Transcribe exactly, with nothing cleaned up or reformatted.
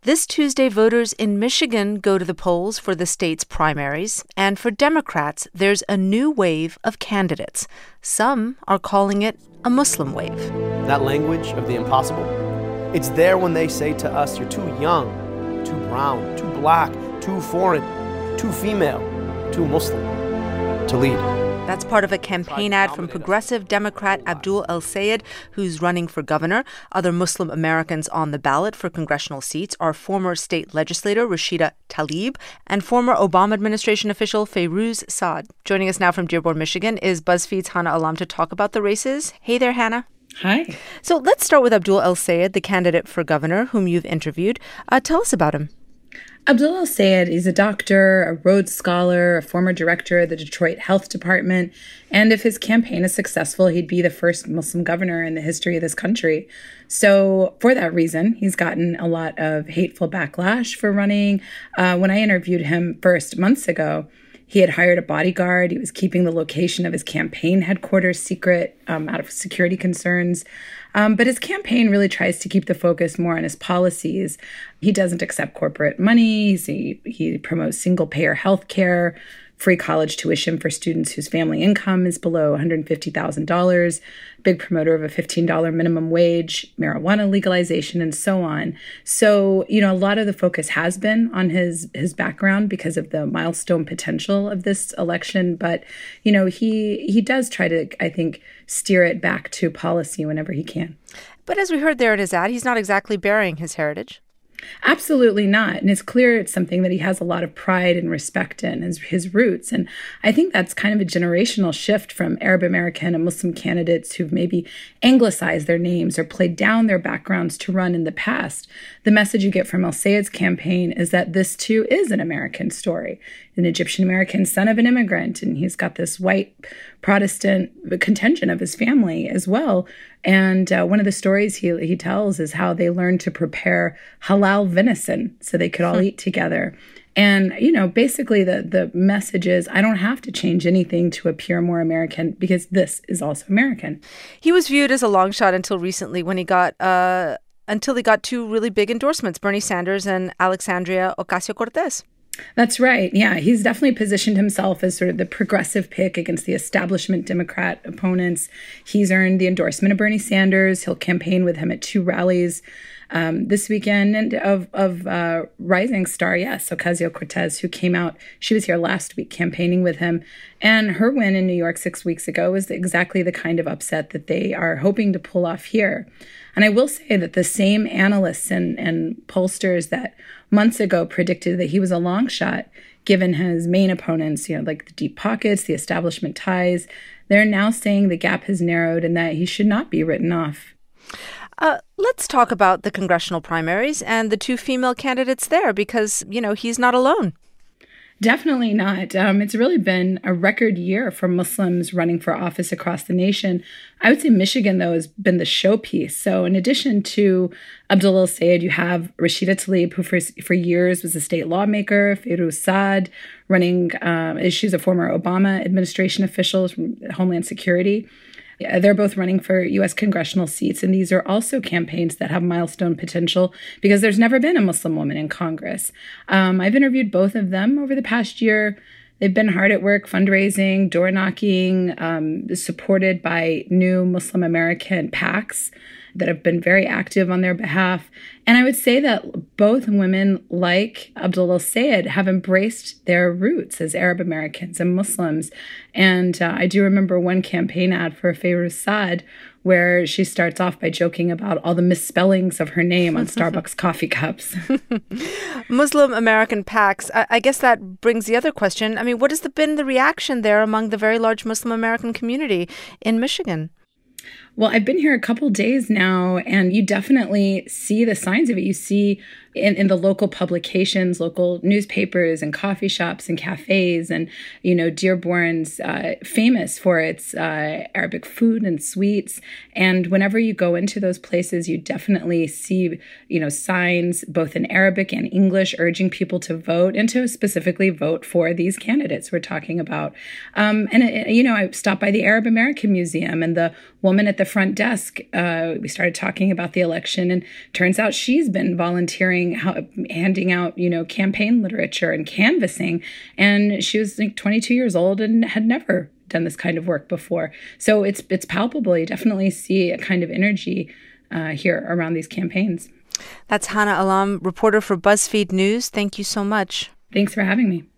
This Tuesday, voters in Michigan go to the polls for the state's primaries. And for Democrats, there's a new wave of candidates. Some are calling it a Muslim wave. That language of the impossible, it's there when they say to us, you're too young, too brown, too black, too foreign, too female, too Muslim to lead. That's part of a campaign ad from progressive Democrat Abdul El-Sayed, who's running for governor. Other Muslim Americans on the ballot for congressional seats are former state legislator Rashida Tlaib and former Obama administration official Fayrouz Saad. Joining us now from Dearborn, Michigan, is BuzzFeed's Hannah Alam to talk about the races. Hey there, Hannah. Hi. So let's start with Abdul El-Sayed, the candidate for governor, whom you've interviewed. Uh, tell us about him. Abdul El-Sayed is a doctor, a Rhodes Scholar, a former director of the Detroit Health Department, and if his campaign is successful, he'd be the first Muslim governor in the history of this country. So for that reason, he's gotten a lot of hateful backlash for running. Uh, when I interviewed him first months ago, he had hired a bodyguard. He was keeping the location of his campaign headquarters secret um, out of security concerns. Um, but his campaign really tries to keep the focus more on his policies. He doesn't accept corporate money. He, he promotes single-payer health care, free college tuition for students whose family income is below one hundred fifty thousand dollars, big promoter of a fifteen dollars minimum wage, marijuana legalization, and so on. So, you know, a lot of the focus has been on his his background because of the milestone potential of this election. But, you know, he he does try to, I think, steer it back to policy whenever he can. But as we heard there in his ad, he's not exactly burying his heritage. Absolutely not. And it's clear it's something that he has a lot of pride and respect in, his, his roots. And I think that's kind of a generational shift from Arab American and Muslim candidates who've maybe anglicized their names or played down their backgrounds to run in the past. The message you get from El-Sayed's campaign is that this too is an American story, an Egyptian American son of an immigrant. And he's got this white Protestant contingent of his family as well. And uh, one of the stories he he tells is how they learned to prepare halal venison so they could all eat together. And, you know, basically the, the message is, I don't have to change anything to appear more American because this is also American. He was viewed as a long shot until recently when he got uh, until he got two really big endorsements, Bernie Sanders and Alexandria Ocasio-Cortez. That's right. Yeah, he's definitely positioned himself as sort of the progressive pick against the establishment Democrat opponents. He's earned the endorsement of Bernie Sanders. He'll campaign with him at two rallies um, this weekend, and of of uh, rising star, yes, Ocasio-Cortez, who came out. She was here last week campaigning with him, and her win in New York six weeks ago was exactly the kind of upset that they are hoping to pull off here. And I will say that the same analysts and, and pollsters that months ago predicted that he was a long shot, given his main opponents, you know, like the deep pockets, the establishment ties, they're now saying the gap has narrowed and that he should not be written off. Uh, let's talk about the congressional primaries and the two female candidates there, because, you know, he's not alone. Definitely not. Um, it's really been a record year for Muslims running for office across the nation. I would say Michigan, though, has been the showpiece. So in addition to Abdul El-Sayed, you have Rashida Tlaib, who for, for years was a state lawmaker, Fayrouz Saad, running, um, she's a former Obama administration official from Homeland Security. Yeah, they're both running for U S congressional seats, and these are also campaigns that have milestone potential because there's never been a Muslim woman in Congress. Um, I've interviewed both of them over the past year. They've been hard at work fundraising, door knocking, um, supported by new Muslim American PACs that have been very active on their behalf. And I would say that both women, like Abdul El-Sayed, have embraced their roots as Arab Americans and Muslims. And uh, I do remember one campaign ad for Fayrouz Saad where she starts off by joking about all the misspellings of her name on Starbucks coffee cups. Muslim American PACs, I, I guess that brings the other question. I mean, what has the, been the reaction there among the very large Muslim American community in Michigan? Well, I've been here a couple days now, and you definitely see the signs of it. You see in, in the local publications, local newspapers and coffee shops and cafes. And, you know, Dearborn's uh, famous for its uh, Arabic food and sweets. And whenever you go into those places, you definitely see, you know, signs both in Arabic and English urging people to vote and to specifically vote for these candidates we're talking about. Um, and, it, you know, I stopped by the Arab American Museum, and the woman at the the front desk, uh, we started talking about the election, and turns out she's been volunteering, how, handing out, you know, campaign literature and canvassing. And she was like twenty-two years old and had never done this kind of work before. So it's it's palpable. You definitely see a kind of energy uh, here around these campaigns. That's Hannah Alam, reporter for BuzzFeed News. Thank you so much. Thanks for having me.